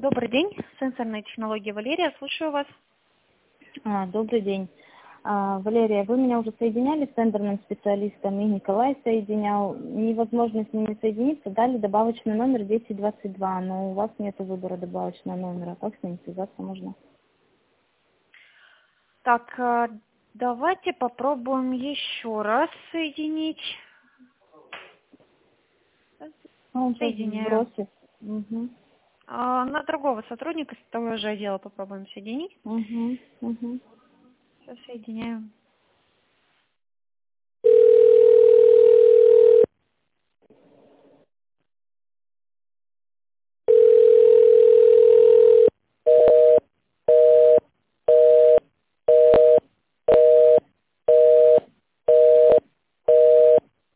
Добрый день, сенсорные технологии Валерия, слушаю вас. Добрый день. Валерия, вы меня уже соединяли с тендерным специалистом, и Николай соединял. Невозможно с ними соединиться, дали добавочный номер 1022, но у вас нет выбора добавочного номера. Как с ним связаться можно? Так, давайте попробуем еще раз соединить. Он сейчас Соединяю. сбросит. Угу. На другого сотрудника с того же отдела попробуем соединить. Угу. Угу. Сейчас соединяю.